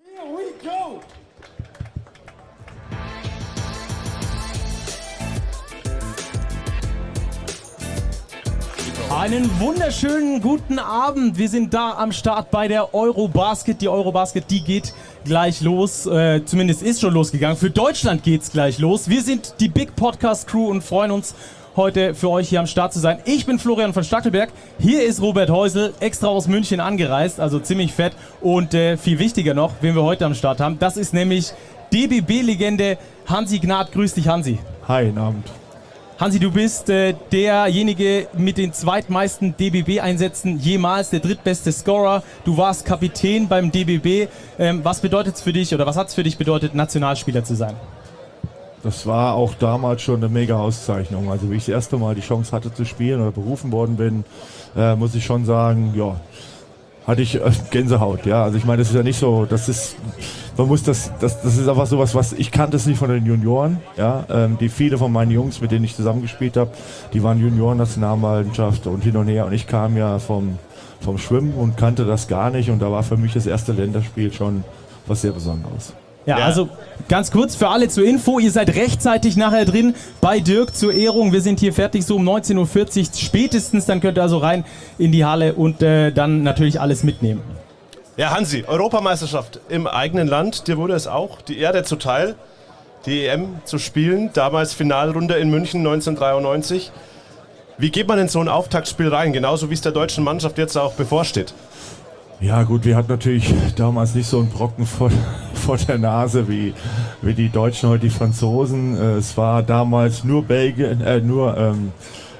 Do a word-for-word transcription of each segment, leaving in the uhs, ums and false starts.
Here we go! Einen wunderschönen guten Abend. Wir sind da am Start bei der Eurobasket. Die Eurobasket, die geht gleich los. Äh, zumindest ist schon losgegangen. Für Deutschland geht's gleich los. Wir sind die Big Podcast Crew und freuen uns, heute für euch hier am Start zu sein. Ich bin Florian von Stackelberg. Hier ist Robert Heusel, extra aus München angereist, also ziemlich fett. Und äh, viel wichtiger noch, wen wir heute am Start haben, das ist nämlich D B B-Legende Hansi Gnad. Grüß dich, Hansi. Hi, guten Abend. Hansi, du bist äh, derjenige mit den zweitmeisten D B B-Einsätzen jemals, der drittbeste Scorer. Du warst Kapitän beim D B B. Ähm, was bedeutet es für dich oder was hat es für dich bedeutet, Nationalspieler zu sein? Das war auch damals schon eine mega Auszeichnung. Also wie ich das erste Mal die Chance hatte zu spielen oder berufen worden bin, äh, muss ich schon sagen, ja, hatte ich äh, Gänsehaut. Ja, also ich meine, das ist ja nicht so, das ist, man muss das, das, das ist einfach sowas, was ich kannte es nicht von den Junioren. Ja, ähm, die viele von meinen Jungs, mit denen ich zusammengespielt habe, die waren Junioren-Nationalmannschaft und hin und her. Und ich kam ja vom vom Schwimmen und kannte das gar nicht. Und da war für mich das erste Länderspiel schon was sehr Besonderes. Ja, ja, also ganz kurz für alle zur Info, ihr seid rechtzeitig nachher drin bei Dirk zur Ehrung. Wir sind hier fertig so um neunzehn Uhr vierzig spätestens, dann könnt ihr also rein in die Halle und äh, dann natürlich alles mitnehmen. Ja, Hansi, Europameisterschaft im eigenen Land, dir wurde es auch die Ehre zuteil, die E M zu spielen, damals Finalrunde in München neunzehnhundertdreiundneunzig. Wie geht man in so ein Auftaktspiel rein, genauso wie es der deutschen Mannschaft jetzt auch bevorsteht? Ja gut, wir hatten natürlich damals nicht so einen Brocken vor, vor der Nase wie, wie die Deutschen, heute die Franzosen. Es war damals nur Belgien, äh, nur, ähm,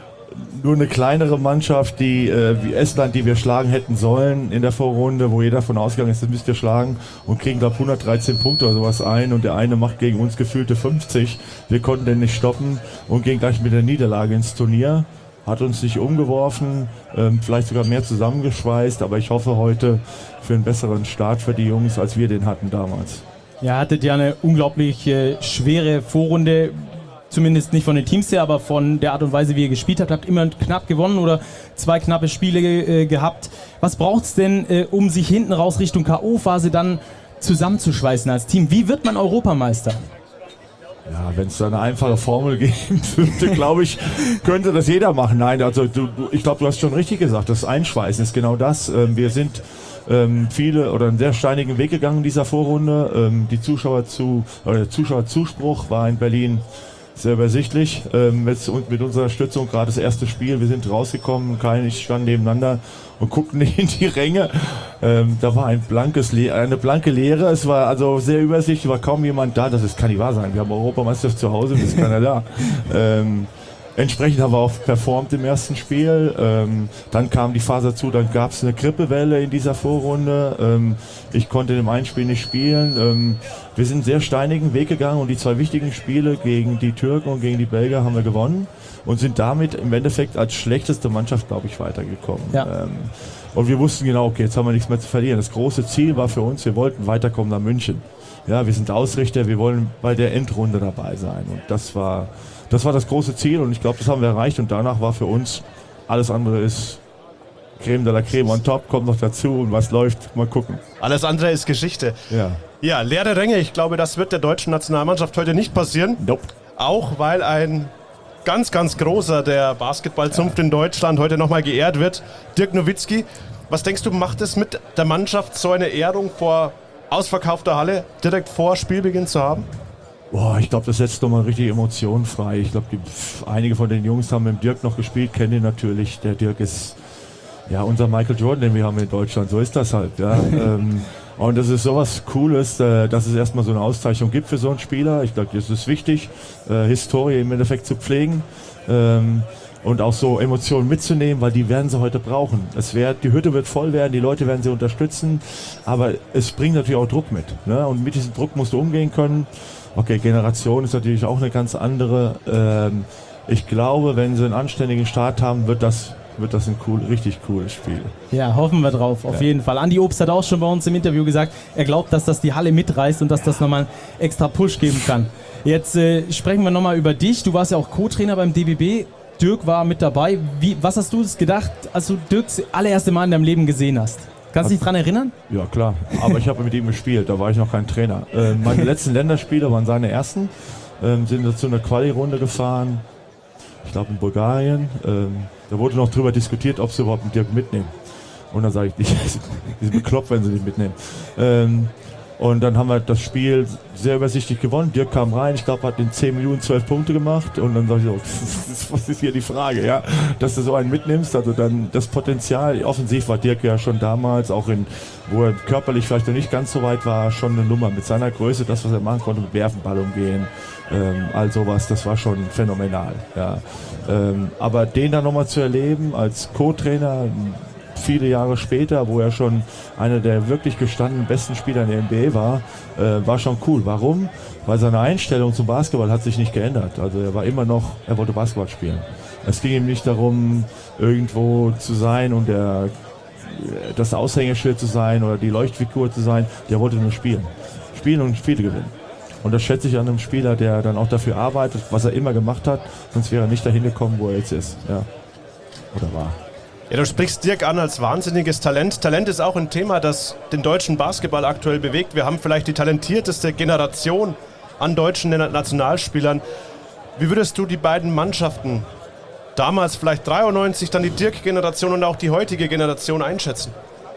nur eine kleinere Mannschaft, die äh, wie Estland, die wir schlagen hätten sollen in der Vorrunde, wo jeder davon ausgegangen ist, das müsst ihr schlagen und kriegen glaube hundertdreizehn Punkte oder sowas ein und der eine macht gegen uns gefühlte fünfzig. Wir konnten den nicht stoppen und gehen gleich mit der Niederlage ins Turnier. Hat uns nicht umgeworfen, ähm, vielleicht sogar mehr zusammengeschweißt, aber ich hoffe heute für einen besseren Start für die Jungs, als wir den hatten damals. Ja, hattet ja eine unglaublich äh, schwere Vorrunde, zumindest nicht von den Teams her, aber von der Art und Weise, wie ihr gespielt habt. Habt immer knapp gewonnen oder zwei knappe Spiele äh, gehabt. Was braucht es denn, äh, um sich hinten raus Richtung K O-Phase dann zusammenzuschweißen als Team? Wie wird man Europameister? Ja, wenn es da eine einfache Formel geben würde, glaube ich, könnte das jeder machen. Nein, also du, du, ich glaube, du hast schon richtig gesagt, das Einschweißen ist genau das. Ähm, wir sind ähm, viele oder einen sehr steinigen Weg gegangen in dieser Vorrunde. Ähm, die Zuschauer zu, oder der Zuschauerzuspruch war in Berlin sehr übersichtlich. Ähm, mit, mit unserer Unterstützung gerade das erste Spiel, wir sind rausgekommen, kein, ich stand nebeneinander und guckten in die Ränge. Ähm, da war ein blankes Le- eine blanke Leere. Es war also sehr übersichtlich, war kaum jemand da. Das ist, kann nicht wahr sein. Wir haben Europameisterschaft zu Hause, ist keiner da. Ähm, entsprechend haben wir auch performt im ersten Spiel. Ähm, dann kam die Phase dazu, dann gab es eine Grippewelle in dieser Vorrunde. Ähm, ich konnte in dem einen Spiel nicht spielen. Ähm, wir sind einen sehr steinigen Weg gegangen und die zwei wichtigen Spiele gegen die Türken und gegen die Belgier haben wir gewonnen und sind damit im Endeffekt als schlechteste Mannschaft, glaube ich, weitergekommen. Ja. Ähm, und wir wussten genau, okay, jetzt haben wir nichts mehr zu verlieren. Das große Ziel war für uns, wir wollten weiterkommen nach München. Ja, wir sind Ausrichter, wir wollen bei der Endrunde dabei sein. Und das war das, war das große Ziel und ich glaube, das haben wir erreicht. Und danach war für uns, alles andere ist Creme de la Creme on top, kommt noch dazu und was läuft, mal gucken. Alles andere ist Geschichte. Ja. Ja, leere Ränge, ich glaube, das wird der deutschen Nationalmannschaft heute nicht passieren. Nope. Auch weil ein ganz, ganz großer der Basketballzunft in Deutschland heute nochmal geehrt wird. Dirk Nowitzki, was denkst du, macht es mit der Mannschaft, so eine Ehrung vor ausverkaufter Halle direkt vor Spielbeginn zu haben? Boah, ich glaube, das setzt nochmal richtig Emotionen frei. Ich glaube, einige von den Jungs haben mit Dirk noch gespielt, kennen ihn natürlich. Der Dirk ist ja unser Michael Jordan, den wir haben in Deutschland. So ist das halt. Ja. ähm, und das ist sowas Cooles, äh, dass es erstmal so eine Auszeichnung gibt für so einen Spieler. Ich glaube, das ist wichtig, äh, Historie im Endeffekt zu pflegen. Ähm, und auch so Emotionen mitzunehmen, weil die werden sie heute brauchen. Es wird, die Hütte wird voll werden, die Leute werden sie unterstützen, aber es bringt natürlich auch Druck mit. Ne? Und mit diesem Druck musst du umgehen können. Okay, Generation ist natürlich auch eine ganz andere. Ähm, ich glaube, wenn sie einen anständigen Start haben, wird das, wird das ein cool, richtig cooles Spiel. Ja, hoffen wir drauf, auf ja. jeden Fall. Andi Obst hat auch schon bei uns im Interview gesagt, er glaubt, dass das die Halle mitreißt und dass das nochmal einen extra Push geben kann. Jetzt äh, sprechen wir nochmal über dich. Du warst ja auch Co-Trainer beim D B B. Dirk war mit dabei. Wie, was hast du gedacht, als du Dirks allererste Mal in deinem Leben gesehen hast? Kannst du dich dran erinnern? Ja, klar. Aber ich habe mit ihm gespielt, da war ich noch kein Trainer. Äh, meine letzten Länderspiele waren seine ersten. Ähm, sind dazu eine Quali-Runde gefahren. Ich glaube in Bulgarien. Ähm, da wurde noch drüber diskutiert, ob sie überhaupt einen Dirk mitnehmen. Und dann sage ich, die sind bekloppt, wenn sie den mitnehmen. Ähm, Und dann haben wir das Spiel sehr übersichtlich gewonnen. Dirk kam rein, ich glaube, hat in zehn Minuten zwölf Punkte gemacht. Und dann sag ich so, was ist hier die Frage, ja? Dass du so einen mitnimmst. Also dann das Potenzial, offensiv war Dirk ja schon damals, auch in, wo er körperlich vielleicht noch nicht ganz so weit war, schon eine Nummer. Mit seiner Größe, das, was er machen konnte, mit Werfen, Ball umgehen, ähm, all sowas, das war schon phänomenal. Ja. Ähm, aber den dann nochmal zu erleben als Co-Trainer, viele Jahre später, wo er schon einer der wirklich gestandenen besten Spieler in der N B A war, äh, war schon cool. Warum? Weil seine Einstellung zum Basketball hat sich nicht geändert. Also er war immer noch, er wollte Basketball spielen. Es ging ihm nicht darum, irgendwo zu sein und der, das Aushängeschild zu sein oder die Leuchtfigur zu sein. Der wollte nur spielen. Spielen und Spiele gewinnen. Und das schätze ich an einem Spieler, der dann auch dafür arbeitet, was er immer gemacht hat, sonst wäre er nicht dahin gekommen, wo er jetzt ist. Ja. Oder war. Ja, du sprichst Dirk an als wahnsinniges Talent. Talent ist auch ein Thema, das den deutschen Basketball aktuell bewegt. Wir haben vielleicht die talentierteste Generation an deutschen Nationalspielern. Wie würdest du die beiden Mannschaften, damals vielleicht dreiundneunzig, dann die Dirk-Generation und auch die heutige Generation einschätzen?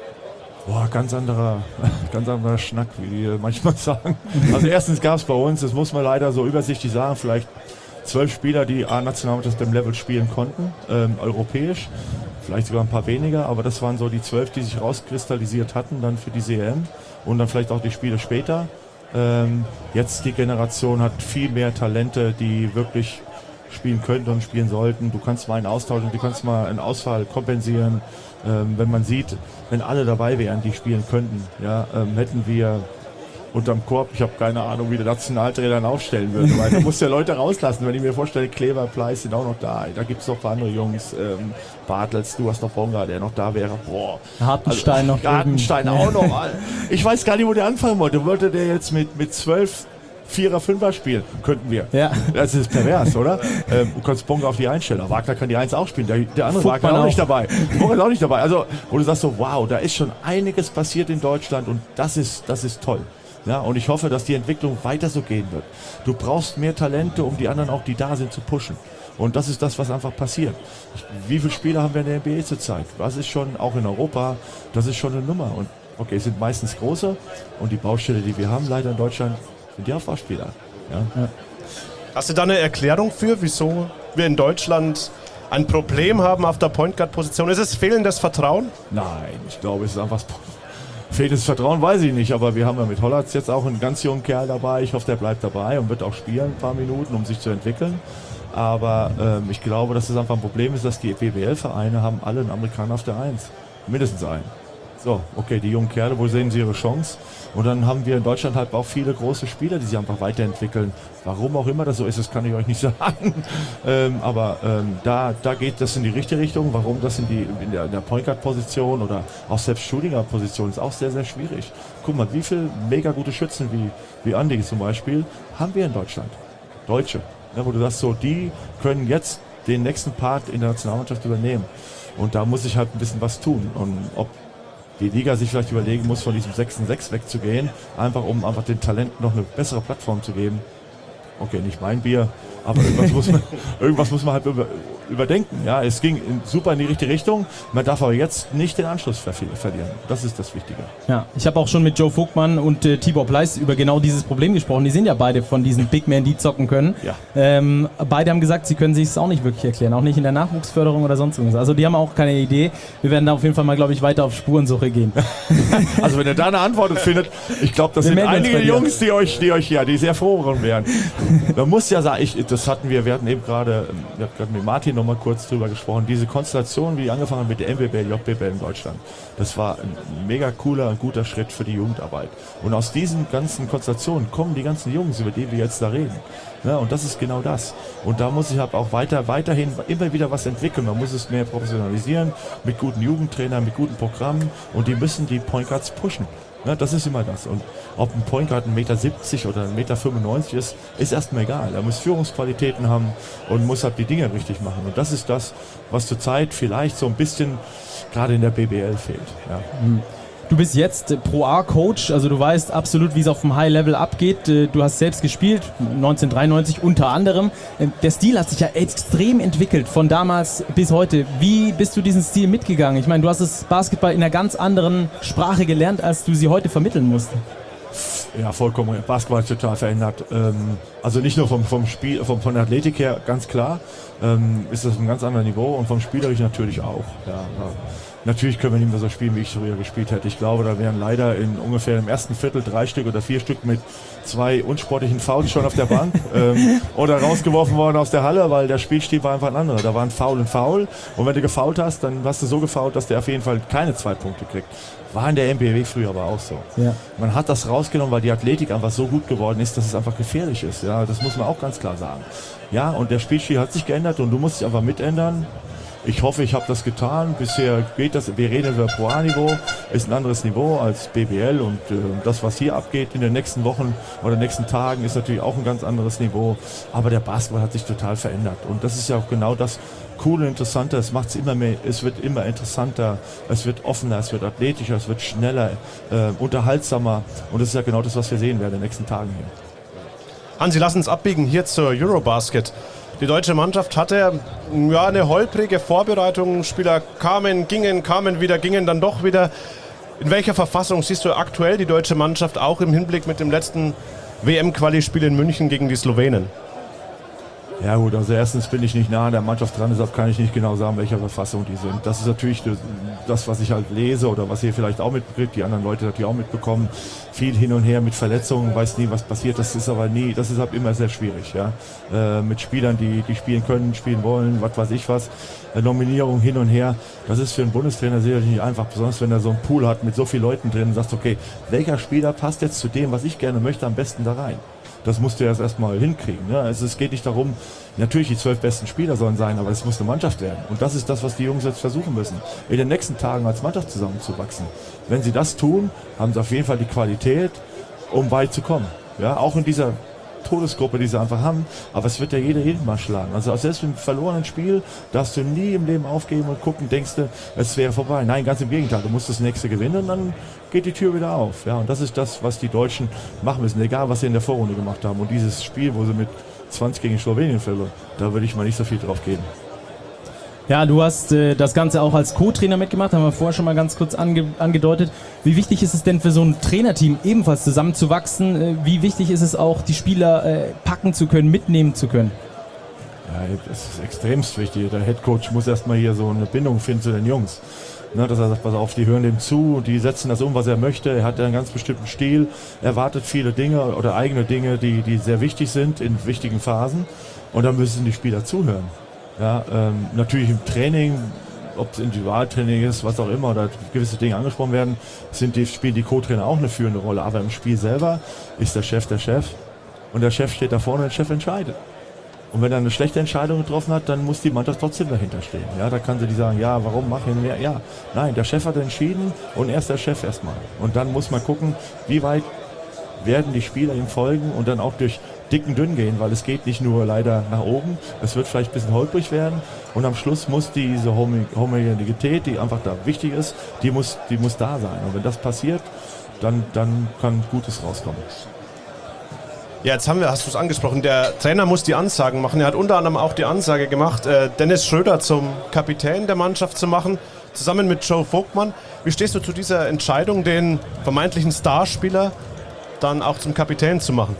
Boah, ganz anderer, ganz anderer Schnack, wie die manchmal sagen. Also erstens gab es bei uns, das muss man leider so übersichtlich sagen, vielleicht zwölf Spieler, die A-Nationalmannschaft im Level spielen konnten, ähm, europäisch. Vielleicht sogar ein paar weniger, aber das waren so die zwölf, die sich rauskristallisiert hatten dann für diese E M und dann vielleicht auch die Spiele später. Ähm, jetzt die Generation hat viel mehr Talente, die wirklich spielen könnten und spielen sollten. Du kannst mal einen austauschen, du kannst mal einen Ausfall kompensieren. Ähm, wenn man sieht, wenn alle dabei wären, die spielen könnten, ja, ähm, hätten wir unterm Korb, ich habe keine Ahnung, wie der Nationaltrainer dann aufstellen würde, weil da muss ja Leute rauslassen. Wenn ich mir vorstelle, Kleber, Pleiss sind auch noch da, da gibt es noch ein paar andere Jungs, ähm, Bartels, du hast noch Bonga, der noch da wäre. Boah. Hartenstein also, noch. Hartenstein auch noch. Ich weiß gar nicht, wo der anfangen wollte. Wollte der jetzt mit, mit zwölf Vierer, Fünfer spielen? Könnten wir. Ja. Das ist pervers, oder? ähm, du kannst Bonga auf die Einsteller. Wagner kann die Eins auch spielen. Der, der andere Fuchmann Wagner auch, auch nicht dabei. Bonga ist auch nicht dabei. Also, wo du sagst so, wow, da ist schon einiges passiert in Deutschland und das ist, das ist toll. Ja, und ich hoffe, dass die Entwicklung weiter so gehen wird. Du brauchst mehr Talente, um die anderen auch, die da sind, zu pushen. Und das ist das, was einfach passiert. Wie viele Spieler haben wir in der N B A zurzeit? Das ist schon, auch in Europa, das ist schon eine Nummer. Und okay, es sind meistens große. Und die Baustelle, die wir haben, leider in Deutschland, sind die Aufbauspieler. Ja. Ja. Hast du da eine Erklärung für, wieso wir in Deutschland ein Problem haben auf der Point Guard Position? Ist es fehlendes Vertrauen? Nein, ich glaube, es ist einfach... Fehltes Vertrauen weiß ich nicht, aber wir haben ja mit Hollatz jetzt auch einen ganz jungen Kerl dabei. Ich hoffe, der bleibt dabei und wird auch spielen, ein paar Minuten, um sich zu entwickeln. Aber ähm, ich glaube, dass das einfach ein Problem ist, dass die B B L-Vereine haben alle einen Amerikaner auf der Eins. Mindestens einen. So, okay, die jungen Kerle, wo sehen sie ihre Chance? Und dann haben wir in Deutschland halt auch viele große Spieler, die sich einfach weiterentwickeln. Warum auch immer das so ist, das kann ich euch nicht sagen. ähm, aber ähm, da, da geht das in die richtige Richtung. Warum das in, die, in der, in der Point Guard Position oder auch selbst Shooting Guard Position ist auch sehr, sehr schwierig. Guck mal, wie viele mega gute Schützen wie, wie Andi zum Beispiel haben wir in Deutschland? Deutsche. Ja, wo du sagst so, die können jetzt den nächsten Part in der Nationalmannschaft übernehmen. Und da muss ich halt ein bisschen was tun. Und ob die Liga sich vielleicht überlegen muss, von diesem sechs und sechs wegzugehen, einfach um einfach den Talenten noch eine bessere Plattform zu geben. Okay, nicht mein Bier, aber irgendwas muss man, irgendwas muss man halt über, überdenken. Ja, es ging in, super in die richtige Richtung. Man darf aber jetzt nicht den Anschluss ver verlieren. Das ist das Wichtige. Ja, ich habe auch schon mit Joe Vogtmann und äh, Tibor Pleiss über genau dieses Problem gesprochen. Die sind ja beide von diesen Big Men, die zocken können. Ja. Ähm, beide haben gesagt, sie können sich es auch nicht wirklich erklären, auch nicht in der Nachwuchsförderung oder sonst irgendwas. Also die haben auch keine Idee. Wir werden da auf jeden Fall mal, glaube ich, weiter auf Spurensuche gehen. Also wenn ihr da eine Antwort findet, ich glaube, das Wir sind melden uns einige bei dir. Jungs, die euch, die euch ja, die sehr froh wären. Man muss ja sagen, ich, das hatten wir, wir hatten eben gerade, wir hatten gerade mit Martin noch mal kurz drüber gesprochen, diese Konstellation, wie die angefangen haben mit der M B B L, J B B L in Deutschland, das war ein mega cooler, ein guter Schritt für die Jugendarbeit. Und aus diesen ganzen Konstellationen kommen die ganzen Jungs, über die wir jetzt da reden. Ja, und das ist genau das. Und da muss ich halt auch weiter, weiterhin immer wieder was entwickeln. Man muss es mehr professionalisieren, mit guten Jugendtrainern, mit guten Programmen, und die müssen die Point Guards pushen. Ja, das ist immer das. Und ob ein Point Guard ein Meter siebzig oder ein Meter fünfundneunzig ist, ist erstmal egal. Er muss Führungsqualitäten haben und muss halt die Dinge richtig machen. Und das ist das, was zurzeit vielleicht so ein bisschen gerade in der B B L fehlt. Ja. Du bist jetzt Pro A-Coach, also du weißt absolut, wie es auf dem High-Level abgeht. Du hast selbst gespielt, neunzehnhundertdreiundneunzig unter anderem. Der Stil hat sich ja extrem entwickelt, von damals bis heute. Wie bist du diesen Stil mitgegangen? Ich meine, du hast das Basketball in einer ganz anderen Sprache gelernt, als du sie heute vermitteln musst. Ja, vollkommen. Basketball ist total verändert. Ähm, also nicht nur vom, vom Spiel, vom, von der Athletik her, ganz klar, ähm, ist das ein ganz anderes Niveau und vom Spielerischen natürlich auch. Ja, ja. Natürlich können wir nicht mehr so spielen, wie ich früher gespielt hätte. Ich glaube, da wären leider in ungefähr im ersten Viertel drei Stück oder vier Stück mit zwei unsportlichen Fouls schon auf der Bank ähm, oder rausgeworfen worden aus der Halle, weil der Spielstil war einfach ein anderer. Da war ein Foul und Foul und wenn du gefoult hast, dann hast du so gefoult, dass der auf jeden Fall keine zwei Punkte kriegt. War in der N B A früher aber auch so. Ja. Man hat das rausgenommen, weil die Athletik einfach so gut geworden ist, dass es einfach gefährlich ist. Ja, das muss man auch ganz klar sagen. Ja, und der Spielstil hat sich geändert und du musst dich einfach mitändern. Ich hoffe, ich habe das getan. Bisher geht das, wir reden über Pro A-Niveau, ist ein anderes Niveau als B B L und äh, das, was hier abgeht in den nächsten Wochen oder nächsten Tagen, ist natürlich auch ein ganz anderes Niveau. Aber der Basketball hat sich total verändert und das ist ja auch genau das Coole, Interessante. Es macht's immer mehr, es wird immer interessanter, es wird offener, es wird athletischer, es wird schneller, äh, unterhaltsamer und das ist ja genau das, was wir sehen werden in den nächsten Tagen hier. Hansi, lass uns abbiegen hier zur Eurobasket. Die deutsche Mannschaft hatte ja, eine holprige Vorbereitung. Spieler kamen, gingen, kamen wieder, gingen dann doch wieder. In welcher Verfassung siehst du aktuell die deutsche Mannschaft, auch im Hinblick mit dem letzten W M-Quali-Spiel in München gegen die Slowenen? Ja gut, also erstens bin ich nicht nah an der Mannschaft dran, deshalb kann ich nicht genau sagen, welcher Verfassung die sind. Das ist natürlich das, was ich halt lese oder was ihr vielleicht auch mitbekriegt, die anderen Leute natürlich auch mitbekommen. Viel hin und her mit Verletzungen, weiß nie, was passiert, das ist aber nie, das ist halt immer sehr schwierig. Ja? Äh, mit Spielern, die, die spielen können, spielen wollen, was weiß ich was. Äh, Nominierung hin und her, das ist für einen Bundestrainer sicherlich nicht einfach, besonders wenn er so einen Pool hat mit so vielen Leuten drin und sagt, okay, welcher Spieler passt jetzt zu dem, was ich gerne möchte, am besten da rein? Das musst du erst erstmal hinkriegen. Ne? Also es geht nicht darum, natürlich die zwölf besten Spieler sollen sein, aber es muss eine Mannschaft werden. Und das ist das, was die Jungs jetzt versuchen müssen, in den nächsten Tagen als Mannschaft zusammenzuwachsen. Wenn sie das tun, haben sie auf jeden Fall die Qualität, um weit zu kommen. Ja? Auch in dieser Todesgruppe, die sie einfach haben, aber es wird ja jeder jeden mal schlagen. Also selbst im verlorenen Spiel darfst du nie im Leben aufgeben und gucken, denkst du, es wäre vorbei. Nein, ganz im Gegenteil, du musst das nächste gewinnen und dann geht die Tür wieder auf. Ja, und das ist das, was die Deutschen machen müssen, egal was sie in der Vorrunde gemacht haben. Und dieses Spiel, wo sie mit zwanzig gegen Slowenien verloren, da würde ich mal nicht so viel drauf geben. Ja, du hast äh, das Ganze auch als Co-Trainer mitgemacht, haben wir vorher schon mal ganz kurz ange- angedeutet. Wie wichtig ist es denn für so ein Trainerteam ebenfalls zusammenzuwachsen? Äh, wie wichtig ist es auch, die Spieler äh, packen zu können, mitnehmen zu können? Ja, das ist extremst wichtig. Der Headcoach muss erstmal hier so eine Bindung finden zu den Jungs. Ne, dass er sagt, pass auf, die hören dem zu, die setzen das um, was er möchte. Er hat einen ganz bestimmten Stil, erwartet viele Dinge oder eigene Dinge, die, die sehr wichtig sind in wichtigen Phasen. Und dann müssen die Spieler zuhören. Ja, ähm, natürlich im Training, ob es Individualtraining ist, was auch immer, oder gewisse Dinge angesprochen werden, sind die, spielen die Co-Trainer auch eine führende Rolle. Aber im Spiel selber ist der Chef der Chef und der Chef steht da vorne und der Chef entscheidet. Und wenn er eine schlechte Entscheidung getroffen hat, dann muss die Mannschaft trotzdem dahinter stehen. Ja, da kann sie die sagen, ja, warum mach ich mehr? Ja, nein, der Chef hat entschieden und er ist der Chef erstmal. Und dann muss man gucken, wie weit werden die Spieler ihm folgen und dann auch durch dick und dünn gehen, weil es geht nicht nur leider nach oben, es wird vielleicht ein bisschen holprig werden und am Schluss muss diese Homogenität, die einfach da wichtig ist, die muss, die muss da sein. Und wenn das passiert, dann, dann kann Gutes rauskommen. Ja, jetzt haben wir, hast du es angesprochen, der Trainer muss die Ansagen machen. Er hat unter anderem auch die Ansage gemacht, äh, Dennis Schröder zum Kapitän der Mannschaft zu machen, zusammen mit Joe Vogtmann. Wie stehst du zu dieser Entscheidung, den vermeintlichen Starspieler dann auch zum Kapitän zu machen?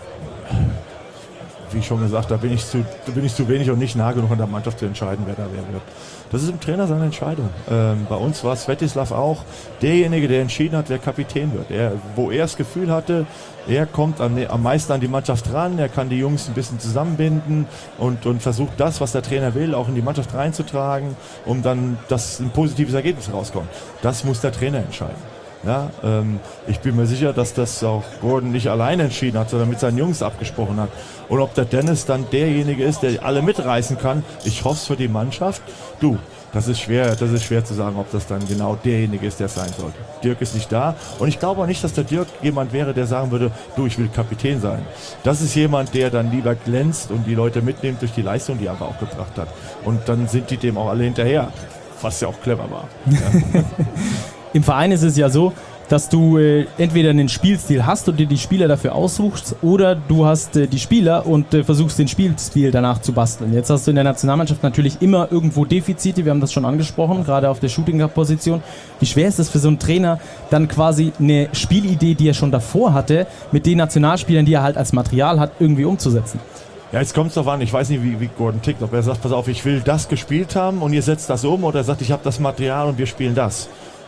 Wie schon gesagt, da bin ich zu, da bin ich zu wenig und nicht nah genug an der Mannschaft zu entscheiden, wer da wer wird. Das ist im Trainer seine Entscheidung. Ähm, bei uns war Svetislav auch derjenige, der entschieden hat, wer Kapitän wird. Er, wo er das Gefühl hatte, er kommt am, am meisten an die Mannschaft ran, er kann die Jungs ein bisschen zusammenbinden und, und versucht das, was der Trainer will, auch in die Mannschaft reinzutragen, um dann, dass ein positives Ergebnis rauskommt. Das muss der Trainer entscheiden. Ja, ähm, ich bin mir sicher, dass das auch Gordon nicht allein entschieden hat, sondern mit seinen Jungs abgesprochen hat. Und ob der Dennis dann derjenige ist, der alle mitreißen kann, ich hoffe es für die Mannschaft. Du, das ist schwer, das ist schwer zu sagen, ob das dann genau derjenige ist, der es sein sollte. Dirk ist nicht da und ich glaube auch nicht, dass der Dirk jemand wäre, der sagen würde, du, ich will Kapitän sein. Das ist jemand, der dann lieber glänzt und die Leute mitnimmt durch die Leistung, die er aber auch gebracht hat. Und dann sind die dem auch alle hinterher, was ja auch clever war. Ja. Im Verein ist es ja so, dass du äh, entweder einen Spielstil hast und dir die Spieler dafür aussuchst, oder du hast äh, die Spieler und äh, versuchst den Spielstil danach zu basteln. Jetzt hast du in der Nationalmannschaft natürlich immer irgendwo Defizite, wir haben das schon angesprochen, gerade auf der Shooting-Guard-Position. Wie schwer ist es für so einen Trainer, dann quasi eine Spielidee, die er schon davor hatte, mit den Nationalspielern, die er halt als Material hat, irgendwie umzusetzen? Ja, jetzt kommt es darauf an, ich weiß nicht, wie, wie Gordon tickt, ob er sagt, pass auf, ich will das gespielt haben und ihr setzt das um, oder er sagt, ich habe das Material und wir spielen das.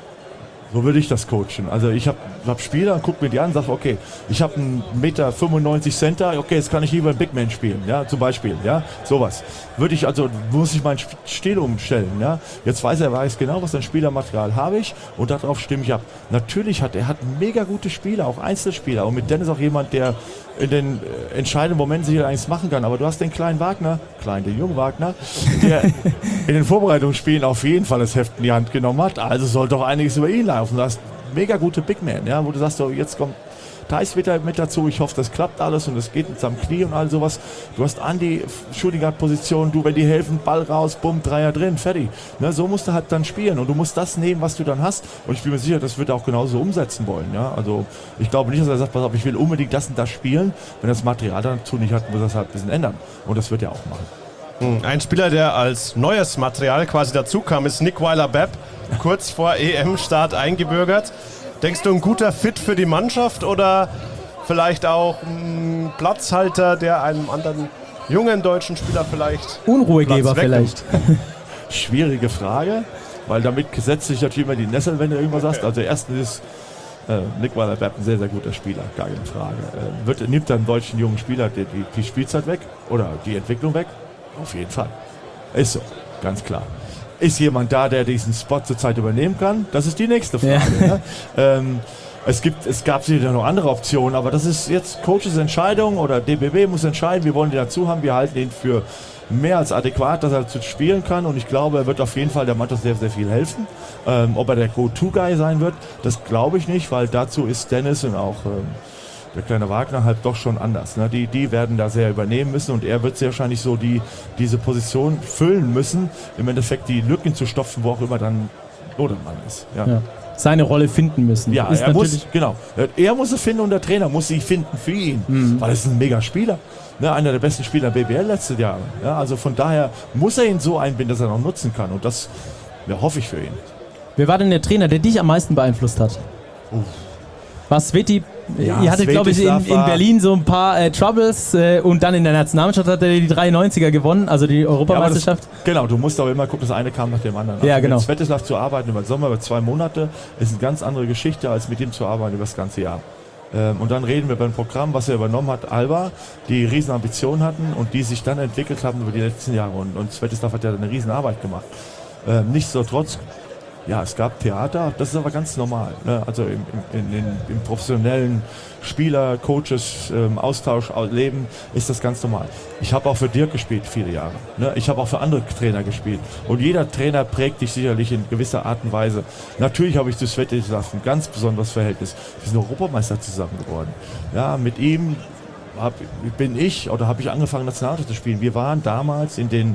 So würde ich das coachen. Also ich habe hab Spieler, guck mir die an, sage, okay, ich habe einen Meter fünfundneunzig Center, okay, jetzt kann ich lieber einen Big Man spielen, ja, zum Beispiel, ja, sowas. Würde ich, also muss ich meinen Stil umstellen, ja. Jetzt weiß er, weiß genau, was für ein Spielermaterial habe ich und darauf stimme ich ab. Natürlich hat er hat mega gute Spieler, auch Einzelspieler, und mit Dennis auch jemand, der in den äh, entscheidenden Momenten sicher eins machen kann. Aber du hast den kleinen Wagner, klein, den jungen Wagner, der in den Vorbereitungsspielen auf jeden Fall das Heft in die Hand genommen hat. Also soll doch einiges über ihn laufen. Du hast mega gute Big Man, ja, wo du sagst, so, jetzt kommt Thais wieder mit dazu. Ich hoffe, das klappt alles und es geht mit seinem Knie und all sowas. Du hast Andi, Shooting Guard Position, du, wenn die helfen, Ball raus, bumm, Dreier drin, fertig. Ne, so musst du halt dann spielen und du musst das nehmen, was du dann hast. Und ich bin mir sicher, das wird er auch genauso umsetzen wollen. Ja? Also ich glaube nicht, dass er sagt, pass auf, ich will unbedingt das und das spielen. Wenn das Material dazu nicht hat, muss er es halt ein bisschen ändern. Und das wird er auch machen. Ein Spieler, der als neues Material quasi dazu kam, ist Nick Weiler-Babb, kurz vor E M-Start eingebürgert. Denkst du, ein guter Fit für die Mannschaft oder vielleicht auch ein Platzhalter, der einem anderen jungen deutschen Spieler vielleicht Unruhegeber vielleicht? Schwierige Frage, weil damit setzt sich natürlich immer die Nessel, wenn du irgendwas hast. Also erstens ist äh, Nick Weiler-Babb ein sehr, sehr guter Spieler, gar keine Frage. Äh, wird, nimmt dann einen deutschen jungen Spieler die, die, die Spielzeit weg oder die Entwicklung weg? Auf jeden Fall. Ist so, ganz klar. Ist jemand da, der diesen Spot zurzeit übernehmen kann? Das ist die nächste Frage. Ja. Ne? ähm, es, gibt, es gab sicher noch andere Optionen, aber das ist jetzt Coaches Entscheidung oder D B B muss entscheiden, wir wollen den dazu haben, wir halten ihn für mehr als adäquat, dass er zu spielen kann, und ich glaube, er wird auf jeden Fall der Mannschaft sehr, sehr viel helfen. Ähm, ob er der Go-To-Guy sein wird, das glaube ich nicht, weil dazu ist Dennis und auch ähm, der kleine Wagner halt doch schon anders. Ne? Die, die werden da sehr übernehmen müssen und er wird sehr wahrscheinlich so die, diese Position füllen müssen, im Endeffekt die Lücken zu stopfen, wo auch immer dann Lodermann ist. Ja. Ja. Seine Rolle finden müssen. Ja, ist er muss, genau. Er muss sie finden und der Trainer muss sie finden für ihn, mhm. weil er ist ein mega Spieler. Ne? Einer der besten Spieler B B L letztes Jahr. Ja, also von daher muss er ihn so einbinden, dass er noch nutzen kann, und das ja, hoffe ich für ihn. Wer war denn der Trainer, der dich am meisten beeinflusst hat? Uff. War Sveti? Ja, ihr hattet, glaube ich, in, in Berlin so ein paar äh, Troubles äh, und dann in der Nationalmannschaft hat er die dreiundneunziger gewonnen, also die Europameisterschaft. Ja, das, genau, du musst aber immer gucken, das eine kam nach dem anderen. Also ja, genau. Mit Svetislav zu arbeiten über den Sommer, über zwei Monate, ist eine ganz andere Geschichte, als mit ihm zu arbeiten über das ganze Jahr. Ähm, und dann reden wir beim Programm, was er übernommen hat, Alba, die riesen Ambitionen hatten und die sich dann entwickelt haben über die letzten Jahre. Und, und Svetislav hat ja eine riesen Arbeit gemacht. Ähm, nichtsdestotrotz, ja, es gab Theater, das ist aber ganz normal. Ne? Also im, im, in, im professionellen Spieler, Coaches, ähm, Austausch, Leben ist das ganz normal. Ich habe auch für Dirk gespielt, viele Jahre. Ne? Ich habe auch für andere Trainer gespielt. Und jeder Trainer prägt dich sicherlich in gewisser Art und Weise. Natürlich habe ich zu Svetislav ein ganz besonderes Verhältnis. Wir sind Europameister zusammen geworden. Ja, mit ihm hab, bin ich, oder habe ich angefangen, Nationalmannschaft zu spielen. Wir waren damals in den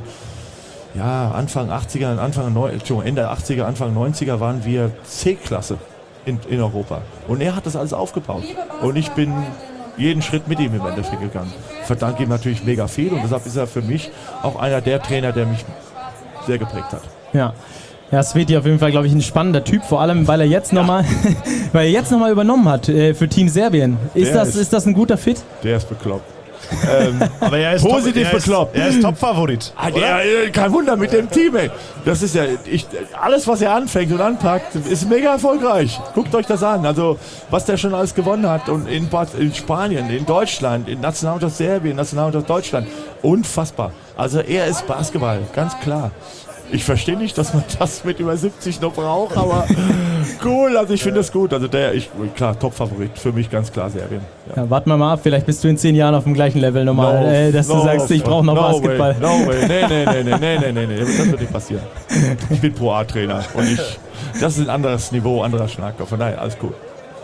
Ja, Anfang achtziger, Anfang Ende achtziger, Anfang neunziger waren wir C-Klasse in, in Europa. Und er hat das alles aufgebaut. Und ich bin jeden Schritt mit ihm im Endeffekt gegangen. Verdanke ihm natürlich mega viel und deshalb ist er für mich auch einer der Trainer, der mich sehr geprägt hat. Ja. Ja, Sveti auf jeden Fall, glaube ich, ein spannender Typ, vor allem, weil er jetzt ja. nochmal weil er jetzt nochmal übernommen hat äh, für Team Serbien. Ist das, ist, ist das ein guter Fit? Der ist bekloppt. ähm, aber er ist positiv top, er bekloppt. Ist, er ist Top-Favorit. Ah, der, kein Wunder mit dem Team, ey. Das ist ja, ich, alles, was er anfängt und anpackt, ist mega erfolgreich. Guckt euch das an. Also, was der schon alles gewonnen hat. Und in, in Spanien, in Deutschland, in Nationalmannschaft Serbien, Nationalmannschaft Deutschland. Unfassbar. Also, er ist Basketball, ganz klar. Ich verstehe nicht, dass man das mit über siebzig noch braucht, aber cool, also ich finde das gut. Also der, ich, klar, Top-Favorit, für mich ganz klar Serbien. Ja. Ja, warten wir mal ab, vielleicht bist du in zehn Jahren auf dem gleichen Level nochmal, no, äh, dass no, du sagst, ich brauche noch no Basketball. Way, no way, nee, nee, nee, nee, nee, nee, nee, das wird nicht passieren. Ich bin Pro A-Trainer und ich, das ist ein anderes Niveau, anderer Schnack, von daher alles cool.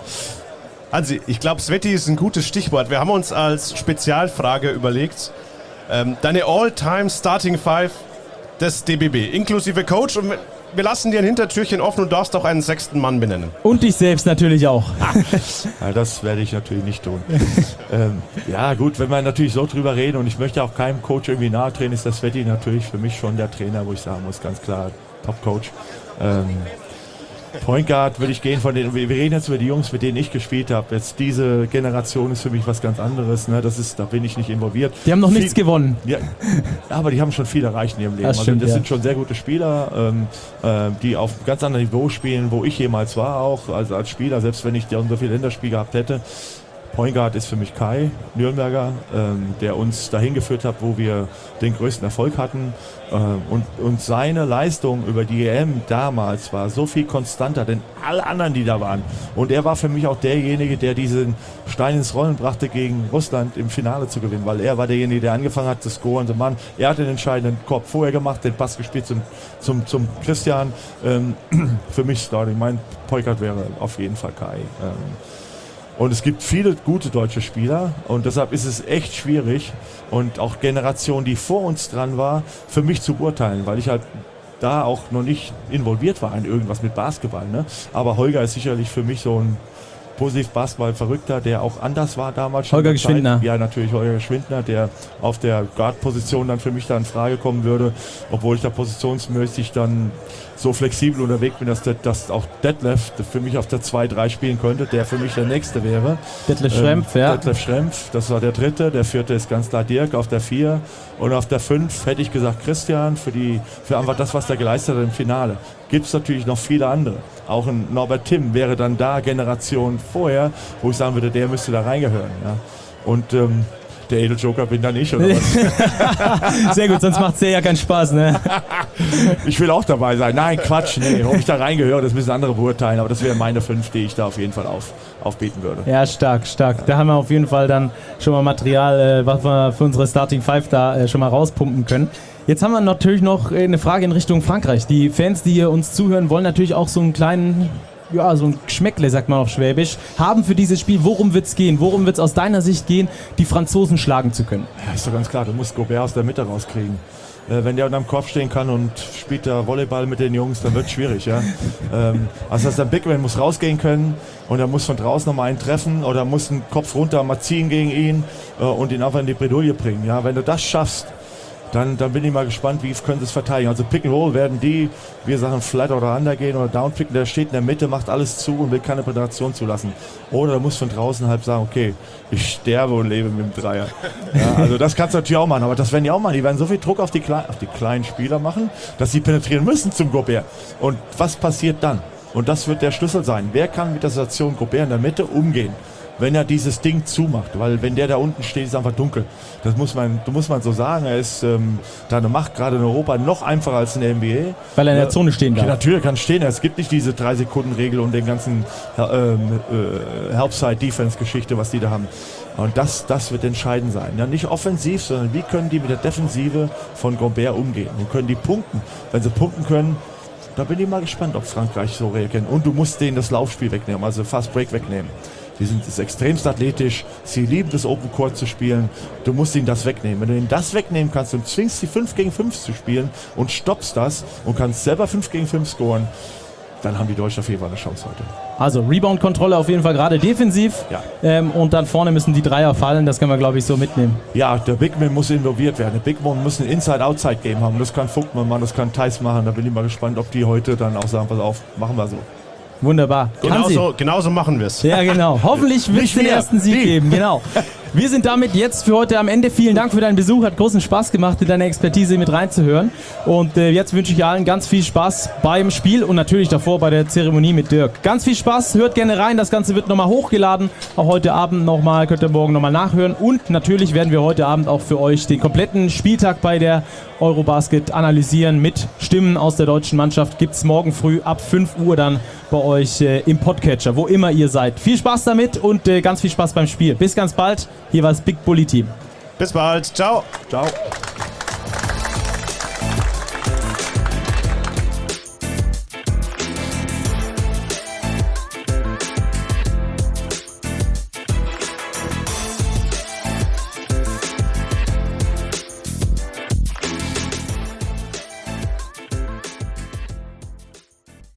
Hansi, ich glaube, Sveti ist ein gutes Stichwort. Wir haben uns als Spezialfrage überlegt, ähm, deine All-Time Starting Five des D B B, inklusive Coach. Und wir lassen dir ein Hintertürchen offen und darfst auch einen sechsten Mann benennen. Und dich selbst natürlich auch. Ja, das werde ich natürlich nicht tun. ähm, ja gut, wenn wir natürlich so drüber reden und ich möchte auch keinem Coach irgendwie nahe treten, ist das Sveti natürlich für mich schon der Trainer, wo ich sagen muss, ganz klar, Top-Coach. Ähm, Point Guard würde ich gehen von den, wir reden jetzt über die Jungs, mit denen ich gespielt habe. Jetzt diese Generation ist für mich was ganz anderes, ne? Das ist, da bin ich nicht involviert. Die haben noch Viel, nichts gewonnen. Ja, aber die haben schon viel erreicht in ihrem Leben. Das Also stimmt, das ja. sind schon sehr gute Spieler, ähm, äh, die auf einem ganz anderen Niveau spielen, wo ich jemals war auch, also als Spieler, selbst wenn ich ja so viel Länderspiel gehabt hätte. Point Guard ist für mich Kai Nürnberger, ähm, der uns dahin geführt hat, wo wir den größten Erfolg hatten. Ähm, und, und seine Leistung über die E M damals war so viel konstanter, denn alle anderen, die da waren. Und er war für mich auch derjenige, der diesen Stein ins Rollen brachte, gegen Russland im Finale zu gewinnen, weil er war derjenige, der angefangen hat zu scoren. Der Mann, er hat den entscheidenden Korb vorher gemacht, den Pass gespielt zum, zum, zum Christian. Ähm, für mich Starting, mein Point Guard wäre auf jeden Fall Kai. Ähm, Und es gibt viele gute deutsche Spieler und deshalb ist es echt schwierig und auch Generation, die vor uns dran war, für mich zu beurteilen, weil ich halt da auch noch nicht involviert war in irgendwas mit Basketball. Ne? Aber Holger ist sicherlich für mich so ein positiv Basketball-Verrückter, der auch anders war damals schon. Holger Geschwindner. Ja, natürlich Holger Geschwindner, der auf der Guard-Position dann für mich da in Frage kommen würde, obwohl ich da positionsmäßig dann so flexibel unterwegs bin, dass, der, dass auch Detlef für mich auf der zwei drei spielen könnte, der für mich der Nächste wäre. Detlef Schrempf, ähm, ja. Detlef Schrempf, das war der Dritte, der Vierte ist ganz klar Dirk auf der vier und auf der fünf hätte ich gesagt Christian für, die, für einfach das, was der geleistet hat im Finale. Gibt es natürlich noch viele andere. Auch ein Norbert Timm wäre dann da Generation vorher, wo ich sagen würde, der müsste da reingehören. Ja. Und ähm, der Edeljoker bin dann ich, oder was? Sehr gut, sonst macht es ja keinen Spaß, ne? Ich will auch dabei sein. Nein, Quatsch, nee. Ob ich da reingehöre, das müssen andere beurteilen. Aber das wäre meine fünf, die ich da auf jeden Fall auf, aufbieten würde. Ja, stark, stark. Da haben wir auf jeden Fall dann schon mal Material, äh, was wir für unsere Starting Five da äh, schon mal rauspumpen können. Jetzt haben wir natürlich noch äh, eine Frage in Richtung Frankreich. Die Fans, die hier uns zuhören, wollen natürlich auch so einen kleinen... ja, so ein Geschmäckle, sagt man auf Schwäbisch, haben für dieses Spiel. Worum wird es gehen? Worum wird es aus deiner Sicht gehen, die Franzosen schlagen zu können? Ja, ist doch ganz klar, du musst Gobert aus der Mitte rauskriegen. Äh, wenn der unterm Korb stehen kann und spielt da Volleyball mit den Jungs, dann wird es schwierig. Ja? ähm, also das heißt, der Bigman muss rausgehen können und er muss von draußen nochmal einen treffen oder muss einen Kopf runter mal ziehen gegen ihn äh, und ihn einfach in die Bredouille bringen. Ja? Wenn du das schaffst, Dann, dann bin ich mal gespannt, wie können sie es verteidigen. Also Pick and Roll werden die, wir sagen Flat oder Under gehen oder Downpicken, der steht in der Mitte, macht alles zu und will keine Penetration zulassen. Oder er muss von draußen halb sagen, okay, ich sterbe und lebe mit dem Dreier. Ja, also das kannst du natürlich auch machen, aber das werden die auch machen. Die werden so viel Druck auf die, Kle- auf die kleinen Spieler machen, dass sie penetrieren müssen zum Gobert. Und was passiert dann? Und das wird der Schlüssel sein. Wer kann mit der Situation Gobert in der Mitte umgehen? Wenn er dieses Ding zumacht, weil wenn der da unten steht, ist es einfach dunkel. Das muss man, das muss man so sagen. Er ist ähm, da eine Macht, gerade in Europa, noch einfacher als in der N B A. Weil er in der Zone stehen darf. Ja, natürlich kann stehen. Es gibt nicht diese drei Sekunden Regel und den ganzen ähm, äh, Help-Side-Defense-Geschichte, was die da haben. Und das, das wird entscheidend sein. Ja, nicht offensiv, sondern wie können die mit der Defensive von Gobert umgehen? Und können die punkten? Wenn sie punkten können, da bin ich mal gespannt, ob Frankreich so reagiert. Und du musst denen das Laufspiel wegnehmen, also Fast Break wegnehmen. Die sind extremst athletisch, sie lieben das Open Court zu spielen, du musst ihnen das wegnehmen. Wenn du ihnen das wegnehmen kannst und zwingst sie fünf gegen fünf zu spielen und stoppst das und kannst selber fünf gegen fünf scoren, dann haben die Deutschen auf jeden Fall eine Chance heute. Also Rebound-Kontrolle auf jeden Fall gerade defensiv, Ja. ähm, und dann vorne müssen die Dreier fallen, das können wir glaube ich so mitnehmen. Ja, der Big Man muss involviert werden. Der Big Man muss ein Inside-Outside-Game haben. Das kann Vogtmann machen, das kann Theis machen. Da bin ich mal gespannt, ob die heute dann auch sagen, pass auf, machen wir so. Wunderbar. Hansi. Genauso, genauso machen wir es. Ja, genau. Hoffentlich wird es Nicht den mehr. ersten Sieg Nie. geben. Genau. Wir sind damit jetzt für heute am Ende. Vielen Dank für deinen Besuch. Hat großen Spaß gemacht, in deine Expertise mit reinzuhören. Und äh, jetzt wünsche ich allen ganz viel Spaß beim Spiel und natürlich davor bei der Zeremonie mit Dirk. Ganz viel Spaß. Hört gerne rein. Das Ganze wird nochmal hochgeladen. Auch heute Abend nochmal. Könnt ihr morgen nochmal nachhören. Und natürlich werden wir heute Abend auch für euch den kompletten Spieltag bei der Eurobasket analysieren mit Stimmen aus der deutschen Mannschaft. Gibt es morgen früh ab fünf Uhr dann bei euch äh, im Podcatcher, wo immer ihr seid. Viel Spaß damit und äh, ganz viel Spaß beim Spiel. Bis ganz bald. Hier war das Big Bully Team. Bis bald. Ciao. Ciao.